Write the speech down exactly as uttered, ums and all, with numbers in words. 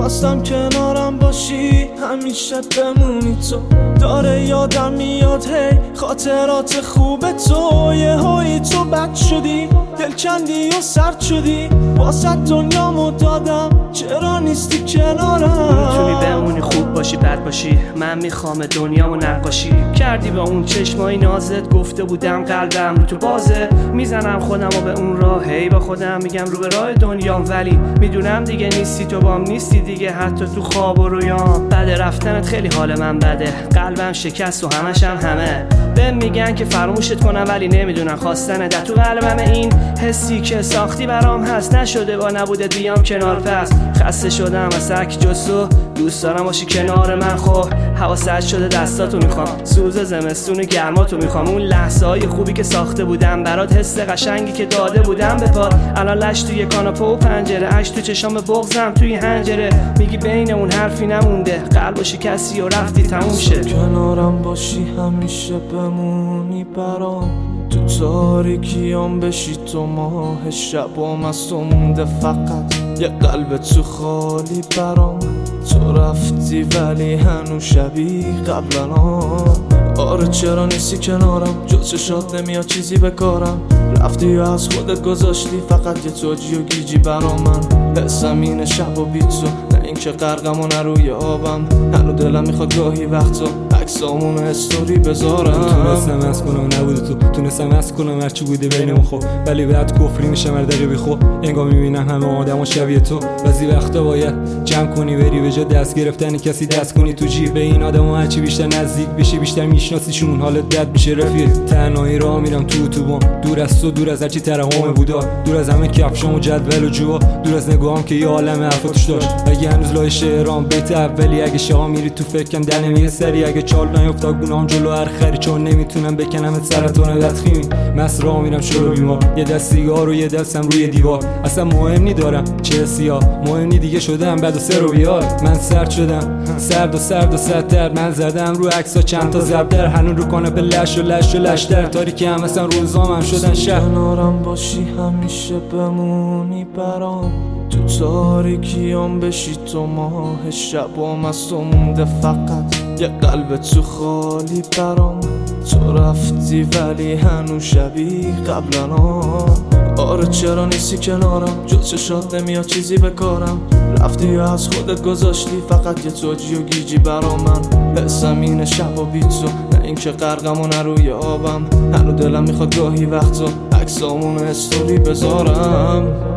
خواستم کنارم باشی همیشه بمونی تو. داره یادم میاد هی خاطرات خوب تو. یه هایی تو بد شدی دل کندی و سرد شدی واسه دنیامو دادم چرا نیستی کنارم. میتونی بمونی خوب باشی بد باشی من میخوام دنیامو نقاشی کردی با اون چشمای نازت. گفته بودم قلبم رو تو بازه میزنم خودمو به اون راه هی با خودم میگم رو به راه دنیام ولی میدونم دیگه نیستی تو بام نیستی دیگه حتی تو خواب و رویام. بده رفتنت خیلی حال من بده قلبم شکست و همشم همه بهم میگن که فراموشت کنم ولی نمیدونم خواستن ده تو قلبم این حسی که ساختی برام هست نشده با نبودت بیام کنار. پس خسته شدم از سک جسو دوست دارم باشی کنار من. خب هوا سرد شده دستاتو میخوام سوز زمستون گرماتو میخوام اون لحظه های خوبی که ساخته بودم برات حس قشنگی که داده بودم به پات. الان لش توی کاناپه و پنجره اش تو چشام بغضم توی هنجره میگی بین اون حرفی نمونده قلب و شکستی و رفتی تموم شه. کنارم باشی همیشه بمونی برام تو تاریکیام بشی تو ماه شبام از تو مونده فقط یه قلب تو خالی برام. تو رفتی ولی هنو شبیه قبلنا. آره چرا نیستی کنارم جز چشات نمیاد چیزی به کارم. رفتی و از خودت گذاشتی فقط یه توجی و گیجی برا من. حسم اینه شب و بی تو نه اینکه غرقم و نه روی آبم. هنو دلم میخواد گاهی وقتا عکسامون استوری بذارم. تونستم از کنم نبوده تو تونستم از کنم هرچی بوده بینمون خب ولی بعد کفری میشم هر دقیقه بی خب انگار میبینم همه آدم و شبیه تو. بعضی وقتا باید جمع کنی بری به جا دست گرفتن کسی دست کنی تو جیب این آدم و هرچی بیشتر نزدیک بشی بیشتر میشناسیشون حالت بد میشه رفیق. تنهایی راه میرم تو اتوبان دور از تو دور از هرچی ترحم بودا دور از همه کفشام و جدول و جوا دور از نگاهم که یه عالمه حرفاتش داشت. اگه هنوز لای شعرام بیت اولی اگه شاه میری تو فکرم دنم یه سری اگه چال نیفتاد گونام جلو هر خری چون نمیتونم بکنم سرطان بدخیمی مس راه میرم شروع بیمار یه دست سیگار و یه دستم روی دیوار اصلا مهم نی دارم چه سیاه مهم نی دیگه شدم بعد و سر و بیار. من سرد شدم سرد و سرد و سردتر من زدم رو عکسا چند تا ضرب در هنوز رو کاناپه لش و لش و لش در تاریکی هم مثلا روزام شدن شهر. کنارم باشی همیشه بمونی برام تو تاریکیام بشی تو ماه شبام از تو مونده فقط یه قلب تو خالی برام. تو رفتی ولی هنو شبیه قبلنا. آره چرا نیستی کنارم جز چشات نمیاد چیزی به کارم. رفتی و از خودت گذاشتی فقط یه توجی و گیجی برا من. حسم اینه شب و بی تو نه اینکه غرقم و نه روی آبم. هنو دلم میخواد گاهی وقتا عکسامون استوری بذارم.